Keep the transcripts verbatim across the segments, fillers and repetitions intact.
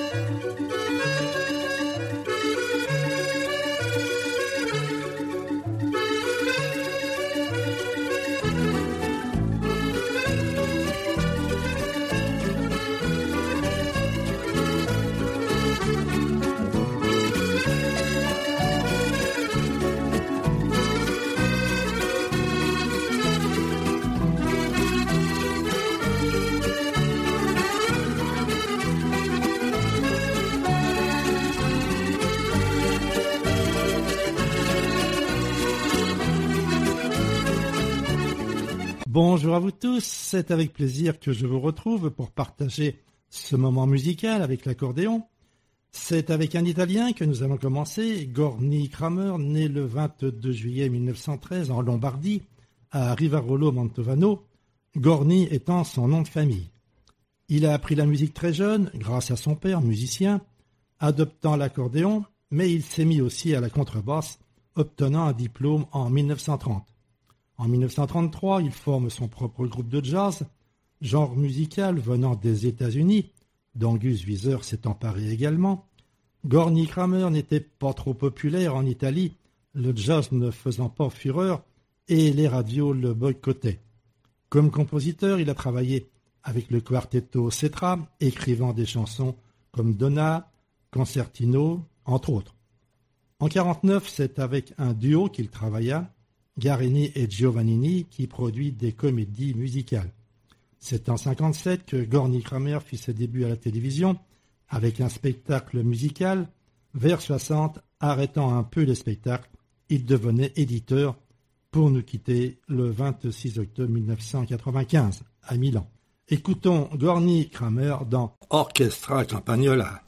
Bonjour à vous tous, c'est avec plaisir que je vous retrouve pour partager ce moment musical avec l'accordéon. C'est avec un Italien que nous allons commencer, Gorny Kramer, né le vingt-deux juillet mille neuf cent treize en Lombardie, à Rivarolo Mantovano, Gorny étant son nom de famille. Il a appris la musique très jeune, grâce à son père, musicien, adoptant l'accordéon, mais il s'est mis aussi à la contrebasse, obtenant un diplôme en mille neuf cent trente. En mille neuf cent trente-trois, il forme son propre groupe de jazz, genre musical venant des États-Unis, dont Gus Wieser s'est emparé également. Gorny Kramer n'était pas trop populaire en Italie, le jazz ne faisant pas fureur et les radios le boycottaient. Comme compositeur, il a travaillé avec le quartetto Cetra, écrivant des chansons comme Donna, Concertino, entre autres. En mille neuf cent quarante-neuf, c'est avec un duo qu'il travailla, Guarini et Giovannini, qui produit des comédies musicales. C'est en mille neuf cent cinquante-sept que Gorny Kramer fit ses débuts à la télévision avec un spectacle musical. Vers soixante, arrêtant un peu les spectacles, il devenait éditeur pour nous quitter le vingt-six octobre mille neuf cent quatre-vingt-quinze à Milan. Écoutons Gorny Kramer dans Orchestra Campagnola.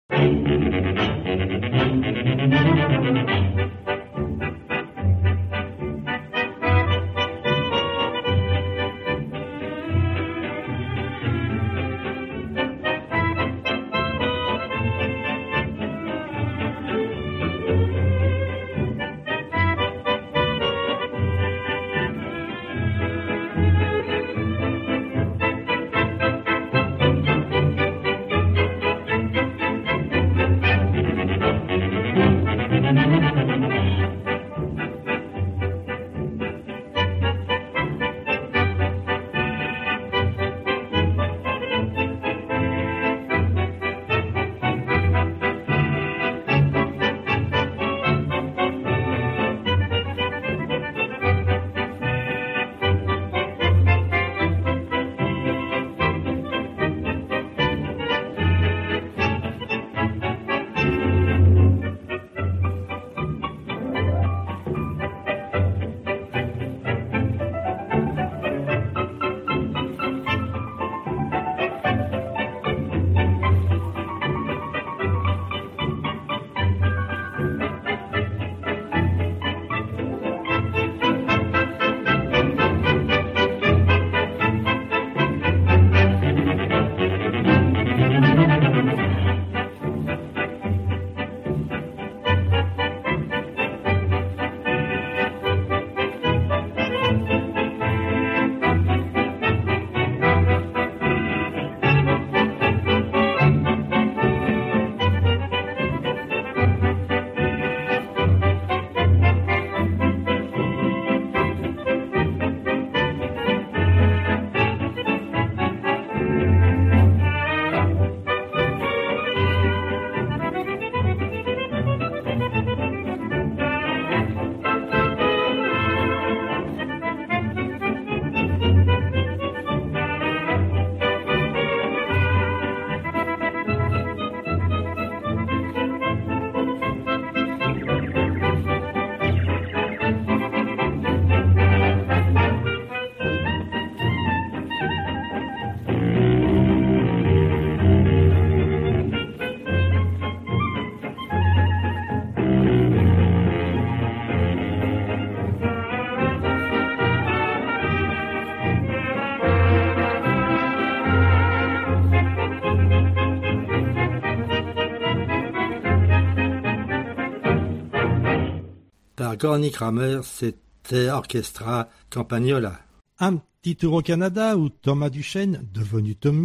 Par Gorny Kramer, c'était Orchestra Campagnola. Un petit tour au Canada où Thomas Duchesne, devenu Tommy,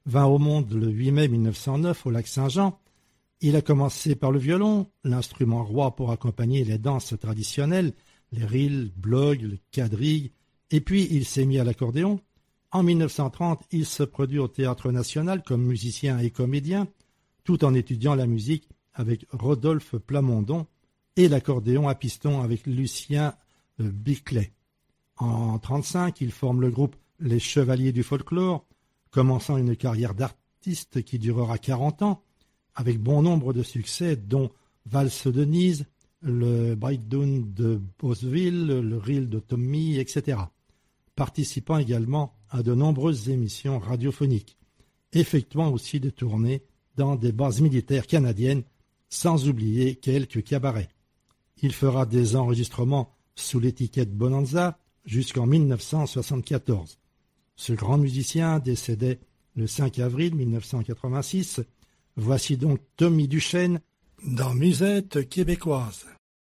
vint au monde le huit mai mille neuf cent neuf au lac Saint-Jean. Il a commencé par le violon, l'instrument roi pour accompagner les danses traditionnelles, les rills, blogs, le quadrille, et puis il s'est mis à l'accordéon. En mille neuf cent trente, il se produit au Théâtre National comme musicien et comédien, tout en étudiant la musique avec Rodolphe Plamondon et l'accordéon à piston avec Lucien Biclet. En mille neuf cent trente-cinq, il forme le groupe Les Chevaliers du Folklore, commençant une carrière d'artiste qui durera quarante ans, avec bon nombre de succès, dont Valse de Denise, le Breakdown de Bosville, le Reel de Tommy, et cetera. Participant également à de nombreuses émissions radiophoniques, effectuant aussi des tournées dans des bases militaires canadiennes, sans oublier quelques cabarets. Il fera des enregistrements sous l'étiquette Bonanza jusqu'en mille neuf cent soixante-quatorze. Ce grand musicien décédait le cinq avril mille neuf cent quatre-vingt-six. Voici donc Tommy Duchesne dans Musette québécoise.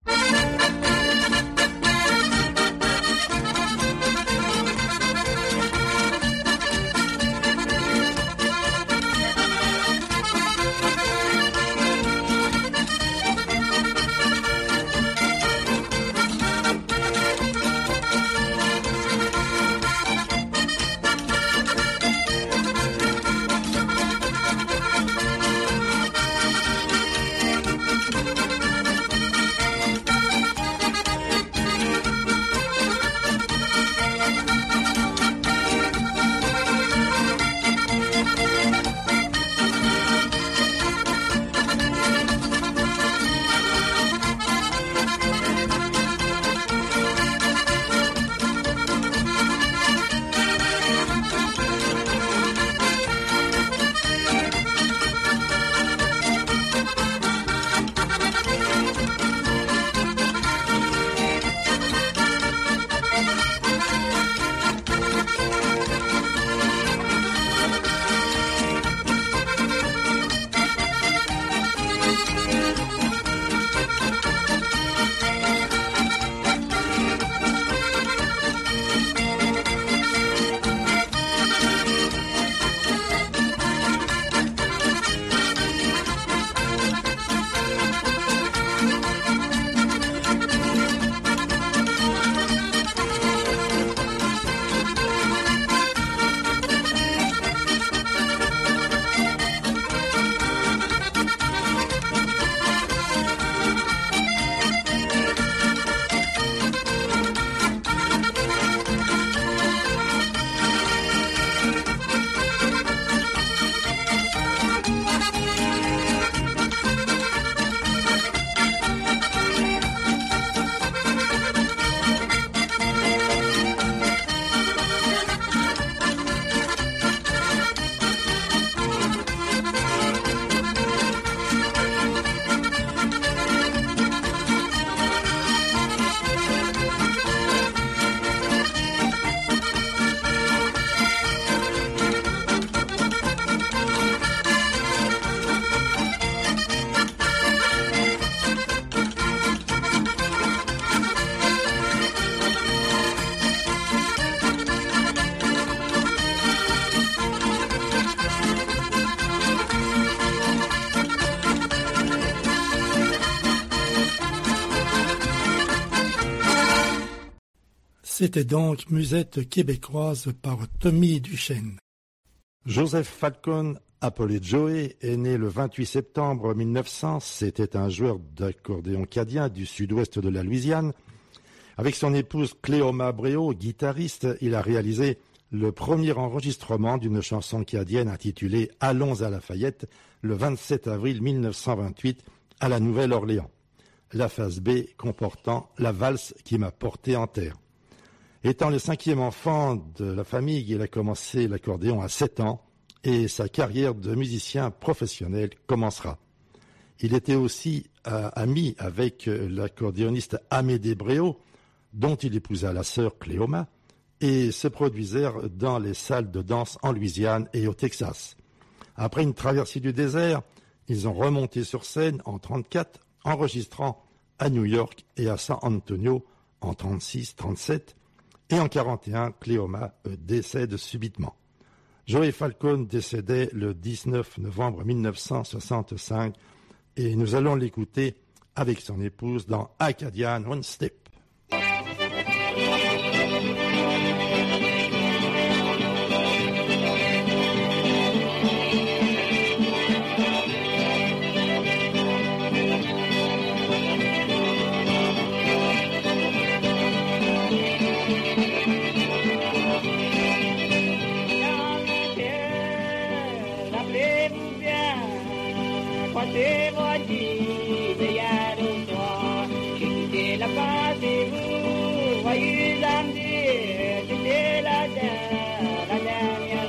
C'était donc Musette québécoise par Tommy Duchesne. Joseph Falcon, appelé Joey, est né le vingt-huit septembre mille neuf cents. C'était un joueur d'accordéon cadien du sud-ouest de la Louisiane. Avec son épouse Cléoma Bréau, guitariste, il a réalisé le premier enregistrement d'une chanson cadienne intitulée « Allons à Lafayette » le vingt-sept avril mille neuf cent vingt-huit à la Nouvelle-Orléans. La phase B comportant la valse qui m'a porté en terre. Étant le cinquième enfant de la famille, il a commencé l'accordéon à sept ans et sa carrière de musicien professionnel commencera. Il était aussi euh, ami avec l'accordéoniste Amédée Bréau, dont il épousa la sœur Cléoma, et se produisèrent dans les salles de danse en Louisiane et au Texas. Après une traversée du désert, ils ont remonté sur scène en trente-quatre, enregistrant à New York et à San Antonio en trente-six trente-sept, et en quarante et un, Cléoma décède subitement. Joey Falcone décédait le dix-neuf novembre mille neuf cent soixante-cinq et nous allons l'écouter avec son épouse dans Acadian One Step. C'est moi qui vais y aller au soir. J'ai quitté la paz et vous, voyez l'amener, c'était la dernière, la dernière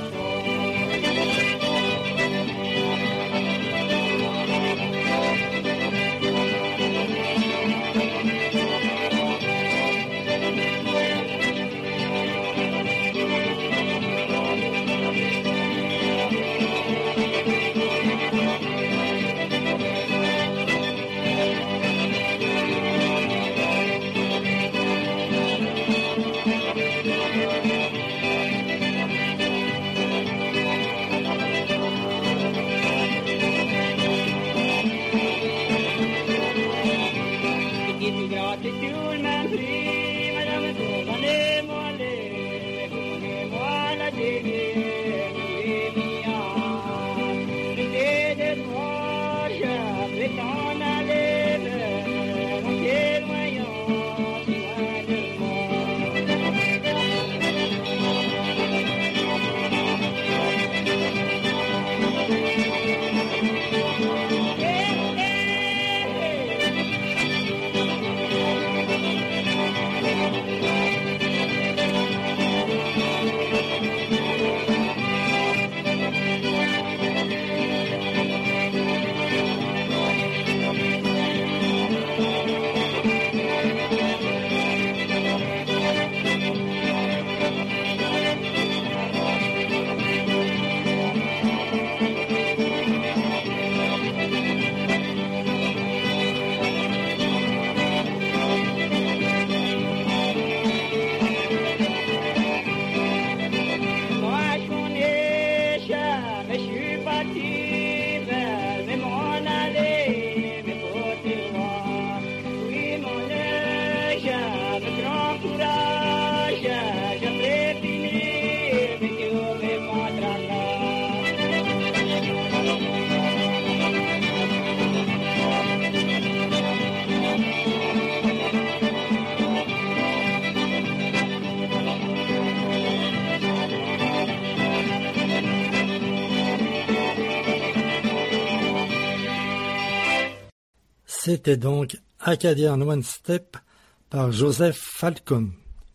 C'était donc Acadian One Step par Joseph Falcone.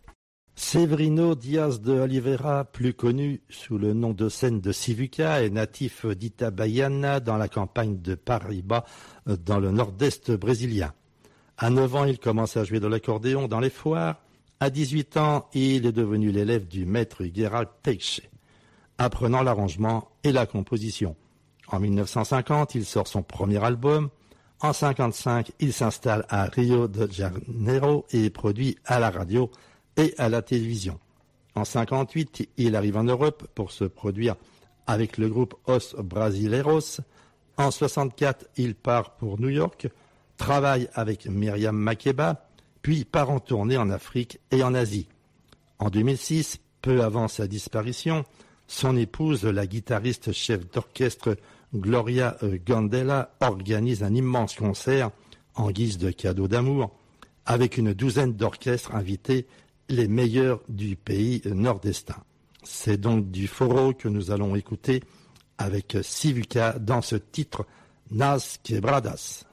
Severino Diaz de Oliveira, plus connu sous le nom de scène de Sivuca, est natif d'Itabaiana dans la campagne de Paraíba, dans le nord-est brésilien. À neuf ans, il commence à jouer de l'accordéon dans les foires. À dix-huit ans, il est devenu l'élève du maître Gerald Teixe, apprenant l'arrangement et la composition. En mille neuf cent cinquante, il sort son premier album. En mille neuf cent cinquante-cinq, il s'installe à Rio de Janeiro et produit à la radio et à la télévision. En mille neuf cent cinquante-huit, il arrive en Europe pour se produire avec le groupe Os Brasileiros. En mille neuf cent soixante-quatre, il part pour New York, travaille avec Myriam Makeba, puis part en tournée en Afrique et en Asie. En deux mille six, peu avant sa disparition, son épouse, la guitariste chef d'orchestre Gloria Gandela, organise un immense concert en guise de cadeau d'amour avec une douzaine d'orchestres invités, les meilleurs du pays nord-estin. C'est donc du Foro que nous allons écouter avec Sivuca dans ce titre Nas Quebradas.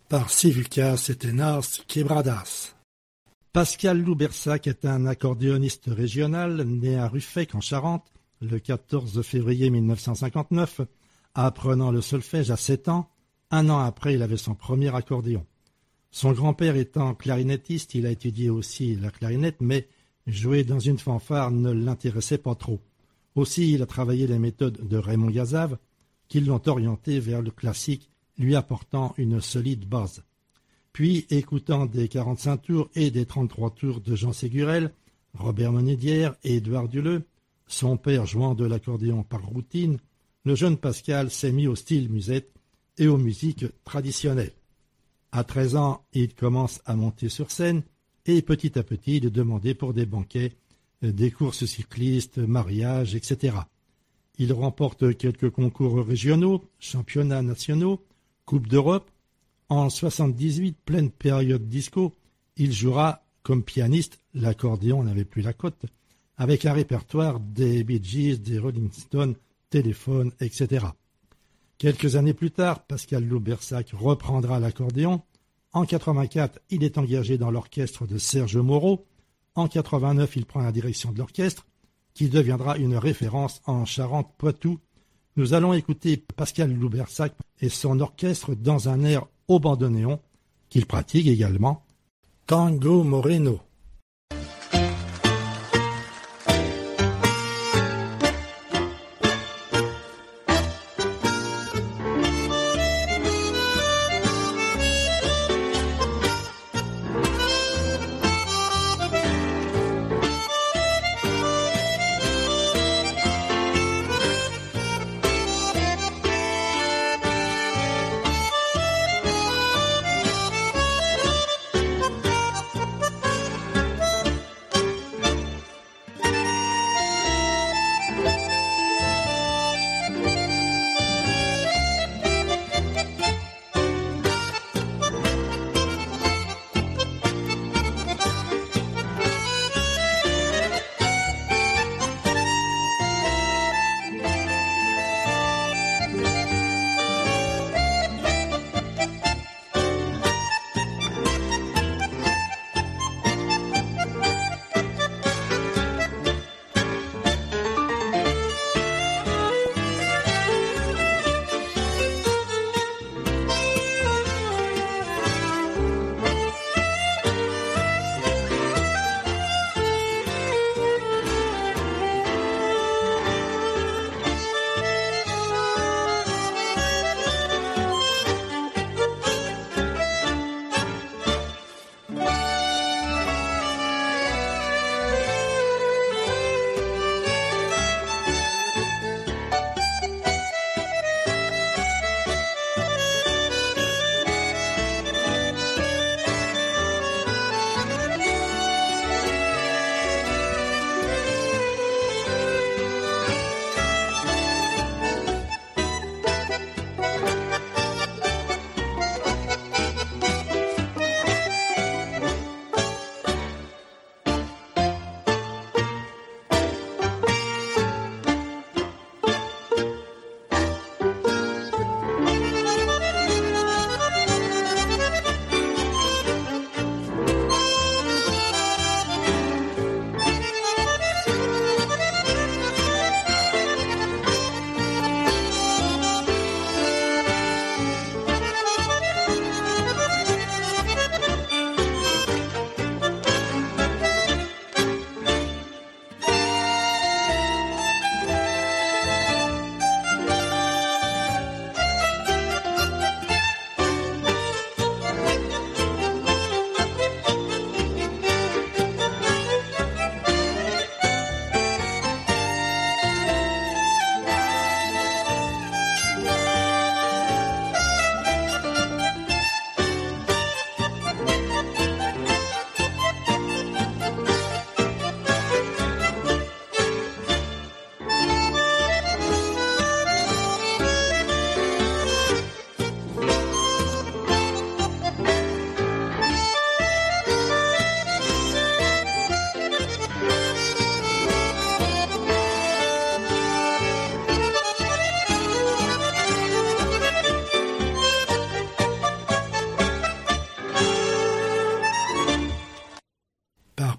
par Civucas et Tenas Quebradas. Pascal Loubersac est un accordéoniste régional né à Ruffec en Charente le quatorze février mille neuf cent cinquante-neuf, apprenant le solfège à sept ans. Un an après, il avait son premier accordéon. Son grand-père étant clarinettiste, il a étudié aussi la clarinette, mais jouer dans une fanfare ne l'intéressait pas trop. Aussi, il a travaillé les méthodes de Raymond Gazave, qui l'ont orienté vers le classique, lui apportant une solide base. Puis, écoutant des quarante-cinq tours et des trente-trois tours de Jean Ségurel, Robert Monédière et Édouard Duleux, son père jouant de l'accordéon par routine, le jeune Pascal s'est mis au style musette et aux musiques traditionnelles. À treize ans, il commence à monter sur scène et petit à petit, il est demandé pour des banquets, des courses cyclistes, mariages, et cetera. Il remporte quelques concours régionaux, championnats nationaux, Coupe d'Europe. En soixante-dix-huit, pleine période disco, il jouera comme pianiste, l'accordéon n'avait plus la cote, avec un répertoire des Bee Gees, des Rolling Stones, Téléphone, et cetera. Quelques années plus tard, Pascal Loubersac reprendra l'accordéon. En quatre-vingt-quatre, il est engagé dans l'orchestre de Serge Moreau. En quatre-vingt-neuf, il prend la direction de l'orchestre, qui deviendra une référence en Charente-Poitou. Nous allons écouter Pascal Loubersac et son orchestre dans un air au bandoneon, qu'il pratique également, Tango Moreno.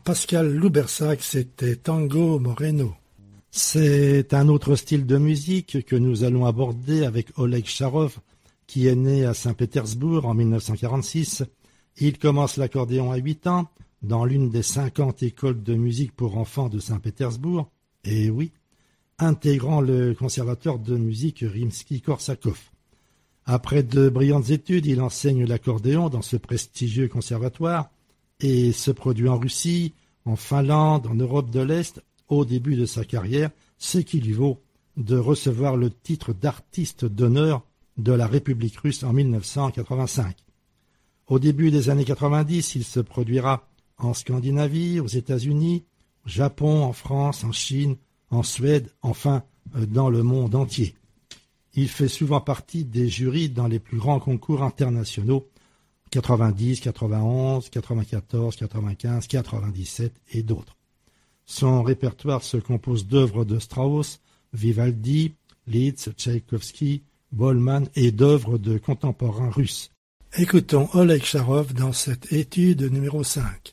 Pascal Loubersac, c'était Tango Moreno. C'est un autre style de musique que nous allons aborder avec Oleg Charov, qui est né à Saint-Pétersbourg en mille neuf cent quarante-six. Il commence l'accordéon à huit ans dans l'une des cinquante écoles de musique pour enfants de Saint-Pétersbourg, et oui, intégrant le conservatoire de musique Rimsky-Korsakov. Après de brillantes études, il enseigne l'accordéon dans ce prestigieux conservatoire et se produit en Russie, en Finlande, en Europe de l'Est, au début de sa carrière, ce qui lui vaut de recevoir le titre d'artiste d'honneur de la République russe en mille neuf cent quatre-vingt-cinq. Au début des années quatre-vingt-dix, il se produira en Scandinavie, aux États-Unis, au Japon, en France, en Chine, en Suède, enfin dans le monde entier. Il fait souvent partie des jurys dans les plus grands concours internationaux, quatre-vingt-dix, quatre-vingt-onze, quatre-vingt-quatorze, quatre-vingt-quinze, quatre-vingt-dix-sept et d'autres. Son répertoire se compose d'œuvres de Strauss, Vivaldi, Liszt, Tchaïkovski, Bollmann et d'œuvres de contemporains russes. Écoutons Oleg Charov dans cette étude numéro cinq.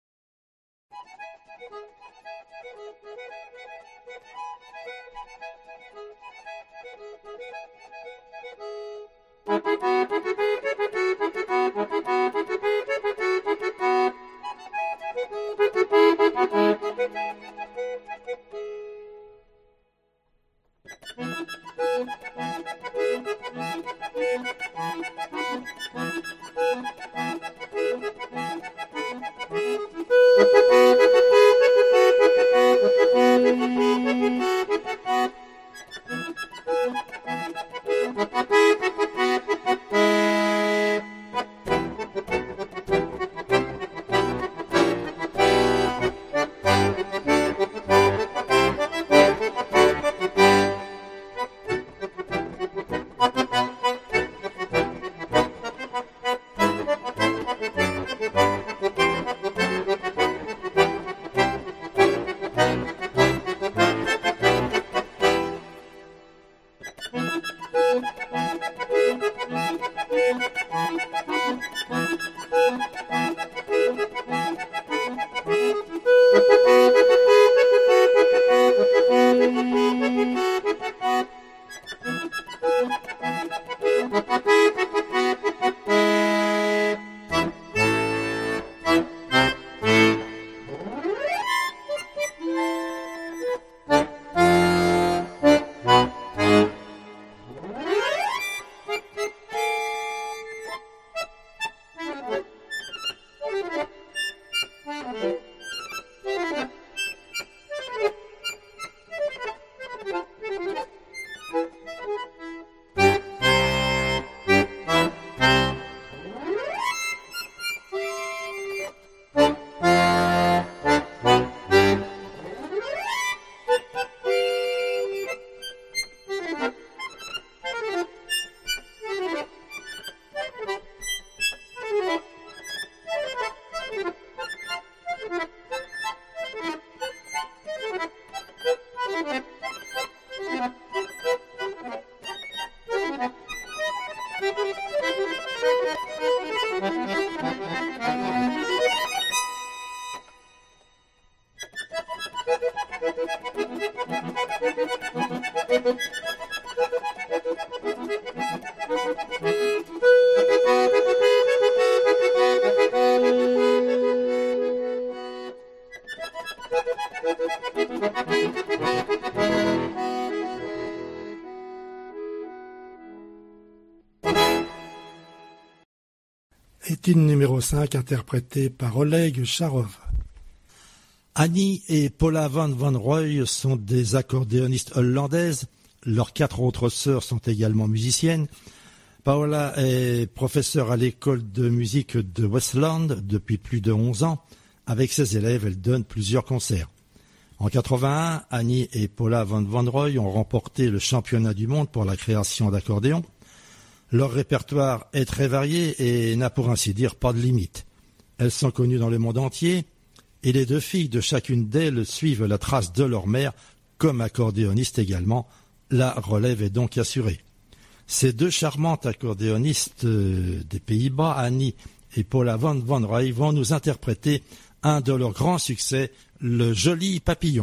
Étude numéro cinq, interprétée par Oleg Charov. Annie et Paula van Wanrooy sont des accordéonistes hollandaises. Leurs quatre autres sœurs sont également musiciennes. Paula est professeure à l'école de musique de Westland depuis plus de onze ans. Avec ses élèves, elle donne plusieurs concerts. En quatre-vingt-un, Annie et Paula van Wanrooy ont remporté le championnat du monde pour la création d'accordéons. Leur répertoire est très varié et n'a pour ainsi dire pas de limite. Elles sont connues dans le monde entier et les deux filles de chacune d'elles suivent la trace de leur mère comme accordéonistes également. La relève est donc assurée. Ces deux charmantes accordéonistes des Pays-Bas, Annie et Paula van Wanrooy, vont nous interpréter un de leurs grands succès, Le Joli Papillon.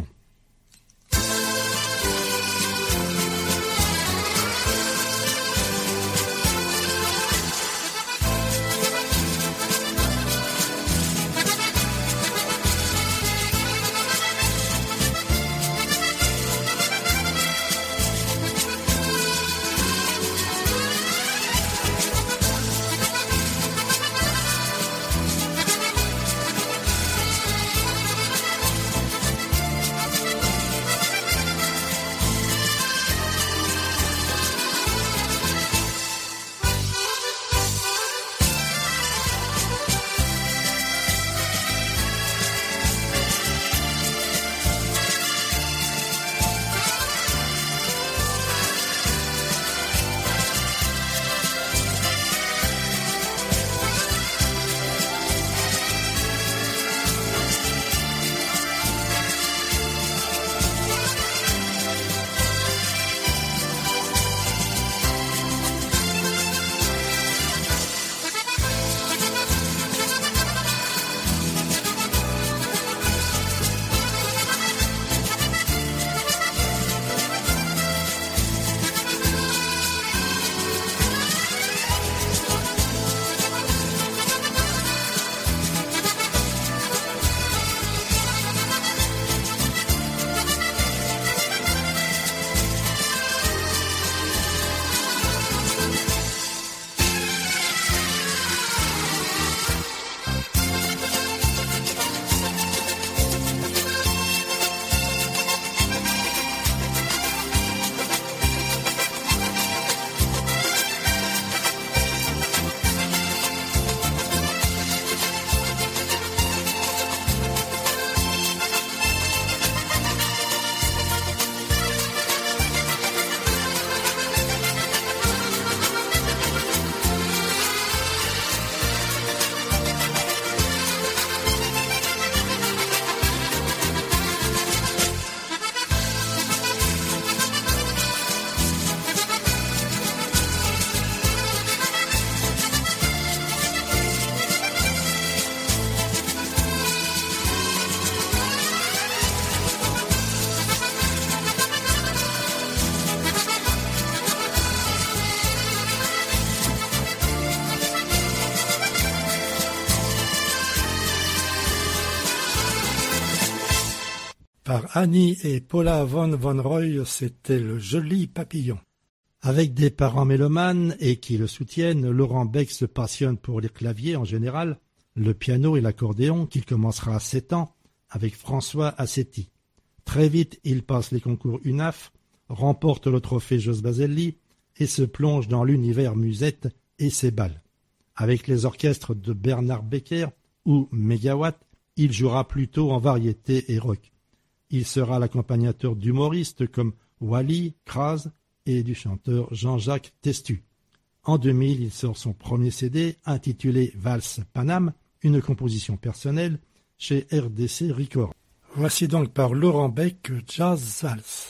Par Annie et Paula von von Roy, c'était Le Joli Papillon. Avec des parents mélomanes et qui le soutiennent, Laurent Beck se passionne pour les claviers en général, le piano et l'accordéon qu'il commencera à sept ans avec François Assetti. Très vite, il passe les concours U N A F, remporte le trophée Jos Baselli et se plonge dans l'univers musette et ses bals. Avec les orchestres de Bernard Becker ou Megawatt, il jouera plutôt en variété et rock. Il sera l'accompagnateur d'humoristes comme Wally, Kraz et du chanteur Jean-Jacques Testu. En deux mille, il sort son premier C D intitulé Valse Paname, une composition personnelle chez R D C Records. Voici donc par Laurent Beck Jazz Valse.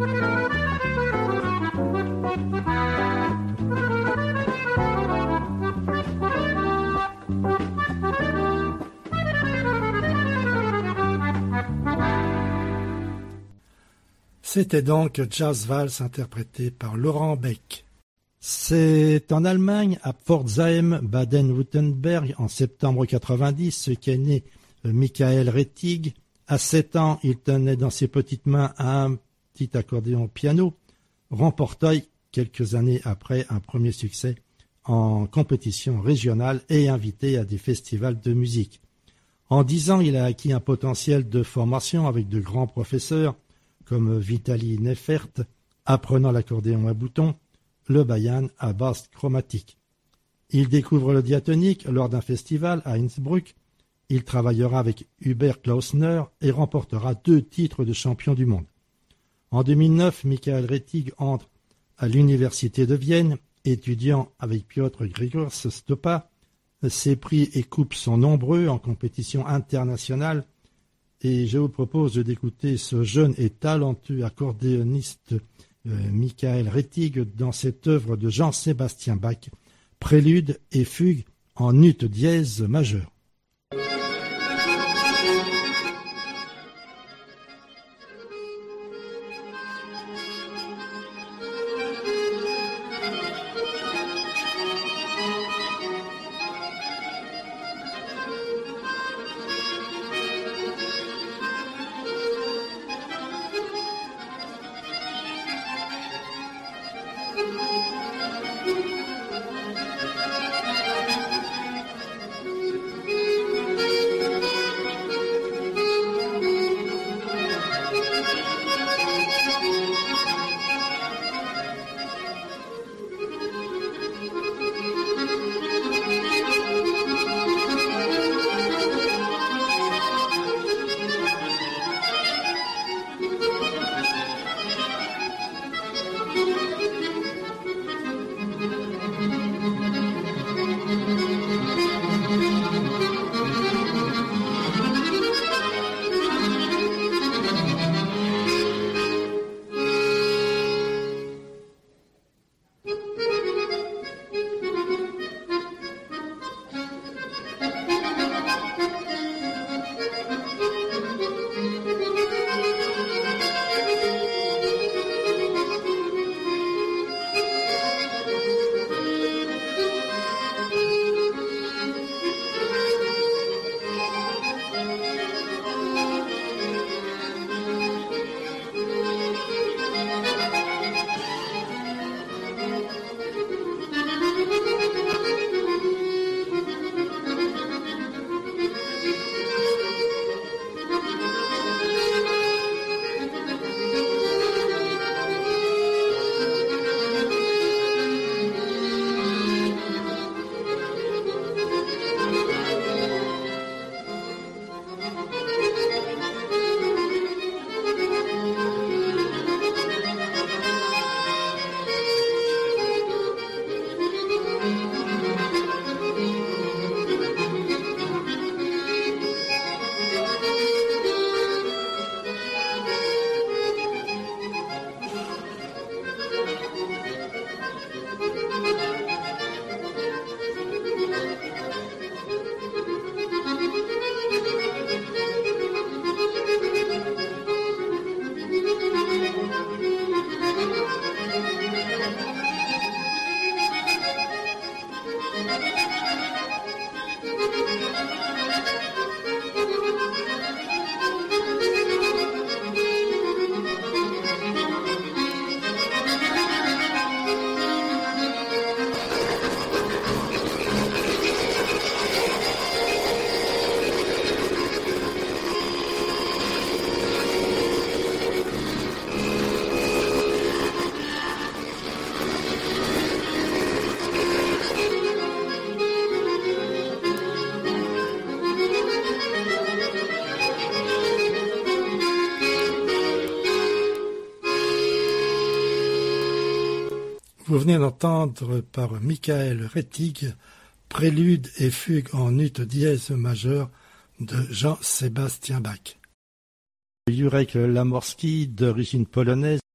C'était donc Jazz Valse interprété par Laurent Beck. C'est en Allemagne, à Pforzheim, Baden-Württemberg, en septembre quatre-vingt-dix, qu'est né Michael Rettig. À sept ans, il tenait dans ses petites mains un petit accordéon piano, remporta quelques années après un premier succès en compétition régionale et invité à des festivals de musique. En dix ans, il a acquis un potentiel de formation avec de grands professeurs comme Vitaly Neifert, apprenant l'accordéon à boutons, le bayan à basse chromatique. Il découvre le diatonique lors d'un festival à Innsbruck. Il travaillera avec Hubert Klausner et remportera deux titres de champion du monde. En deux mille neuf, Michael Rettig entre à l'université de Vienne, étudiant avec Piotr Grigors Stopa. Ses prix et coupes sont nombreux en compétition internationale et je vous propose d'écouter ce jeune et talentueux accordéoniste euh, Michael Rettig dans cette œuvre de Jean-Sébastien Bach, prélude et fugue en ut dièse majeur. Vous venez d'entendre par Michael Rettig, prélude et fugue en ut dièse majeur de Jean-Sébastien Bach. Jurek Lamorski, d'origine polonaise,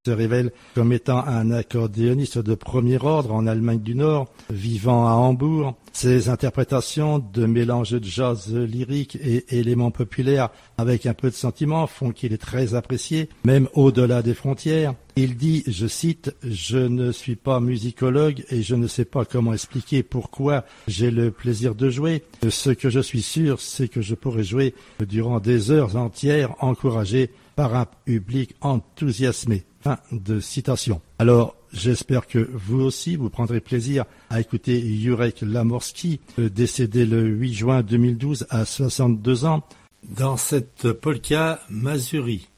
se révèle comme étant un accordéoniste de premier ordre en Allemagne du Nord, vivant à Hambourg. Ses interprétations de mélange de jazz lyrique et éléments populaires avec un peu de sentiment font qu'il est très apprécié, même au-delà des frontières. Il dit, je cite, « Je ne suis pas musicologue et je ne sais pas comment expliquer pourquoi j'ai le plaisir de jouer. Ce que je suis sûr, c'est que je pourrais jouer durant des heures entières encouragé par un public enthousiasmé. » Fin de citation. Alors, j'espère que vous aussi, vous prendrez plaisir à écouter Jurek Lamorski, décédé le huit juin deux mille douze à soixante-deux ans, dans cette polka Mazuri.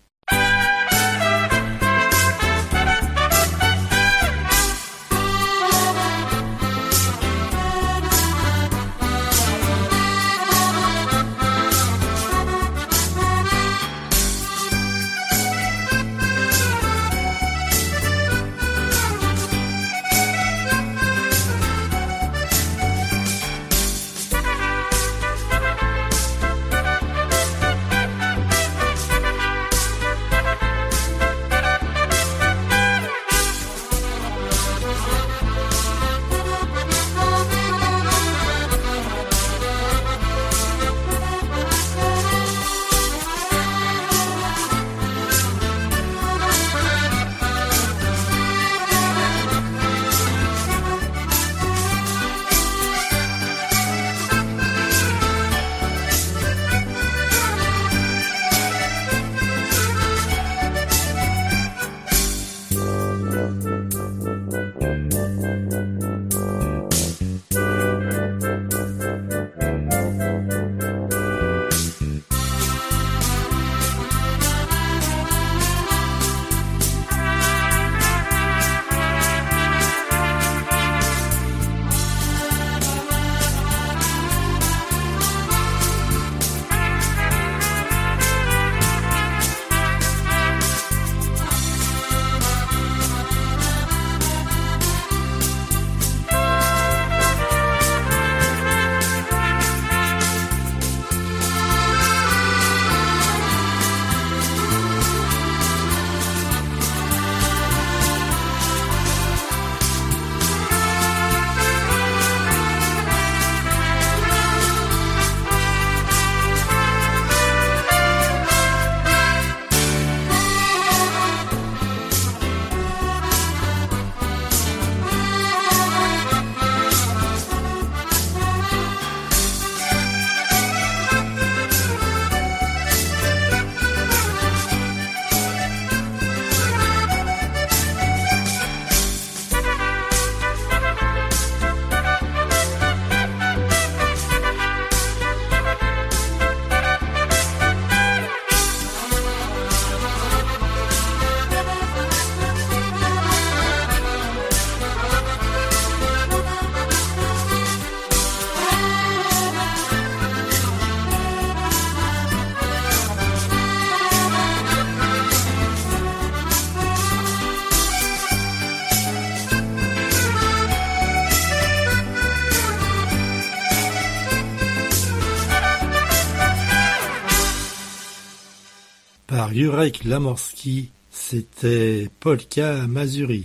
Par Jurek Lamorski, c'était Polka Mazuri.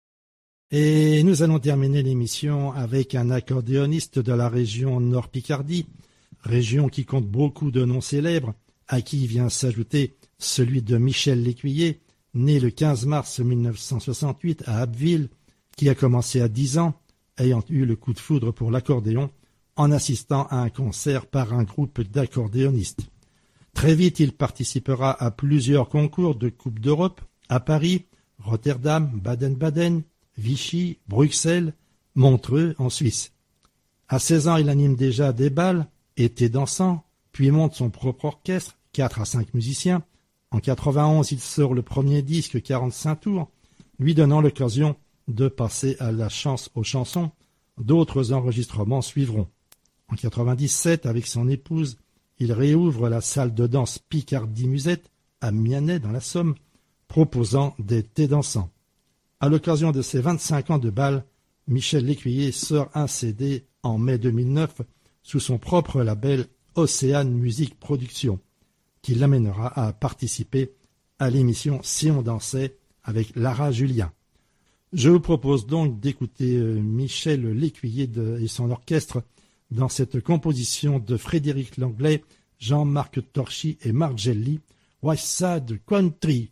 Et nous allons terminer l'émission avec un accordéoniste de la région Nord-Picardie, région qui compte beaucoup de noms célèbres, à qui vient s'ajouter celui de Michel Lécuyer, né le quinze mars mille neuf cent soixante-huit à Abbeville, qui a commencé à dix ans, ayant eu le coup de foudre pour l'accordéon, en assistant à un concert par un groupe d'accordéonistes. Très vite, il participera à plusieurs concours de Coupe d'Europe, à Paris, Rotterdam, Baden-Baden, Vichy, Bruxelles, Montreux en Suisse. À seize ans, il anime déjà des bals, été dansant, puis monte son propre orchestre, quatre à cinq musiciens. En quatre-vingt-onze, il sort le premier disque quarante-cinq tours, lui donnant l'occasion de passer à la chance aux chansons. D'autres enregistrements suivront. En quatre-vingt-dix-sept, avec son épouse, il réouvre la salle de danse Picardie Musette à Mianet dans la Somme, proposant des thés dansants. À l'occasion de ses vingt-cinq ans de bal, Michel Lécuyer sort un C D en mai deux mille neuf sous son propre label Océane Musique Production, qui l'amènera à participer à l'émission Si on dansait avec Lara Julien. Je vous propose donc d'écouter Michel Lécuyer de, et son orchestre dans cette composition de Frédéric Lenglet, Jean-Marc Torchy et Marc Gelli, West Side Country.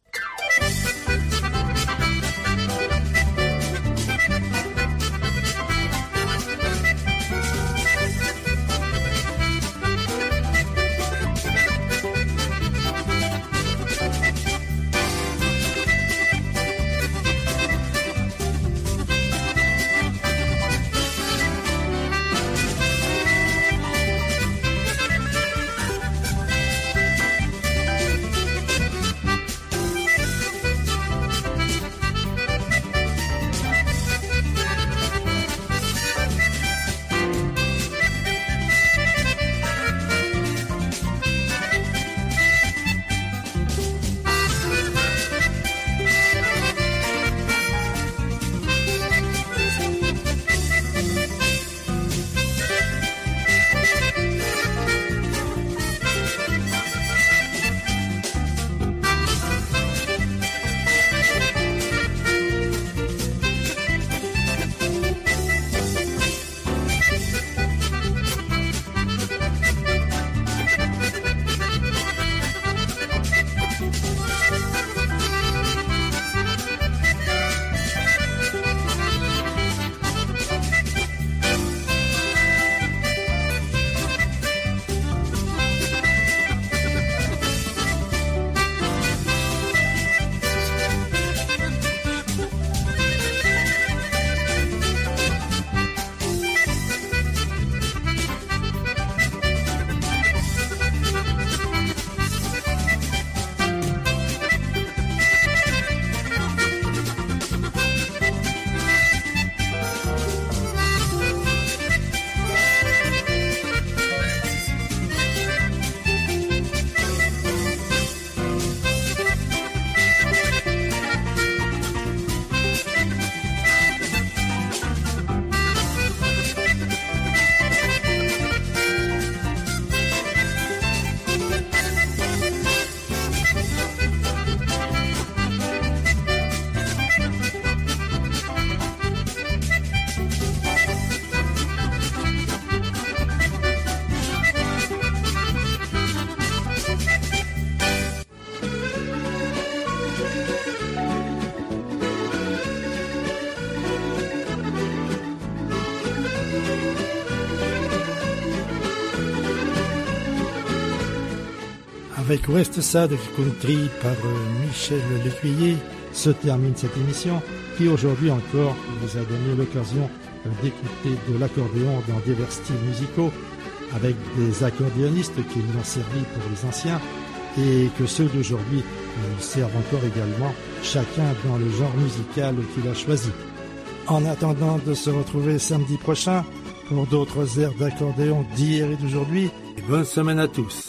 Avec West Side Country par Michel Lécuyer se termine cette émission qui aujourd'hui encore vous a donné l'occasion d'écouter de l'accordéon dans divers styles musicaux avec des accordéonistes qui l'ont servi pour les anciens et que ceux d'aujourd'hui servent encore également, chacun dans le genre musical qu'il a choisi. En attendant de se retrouver samedi prochain pour d'autres airs d'accordéon d'hier et d'aujourd'hui, et bonne semaine à tous.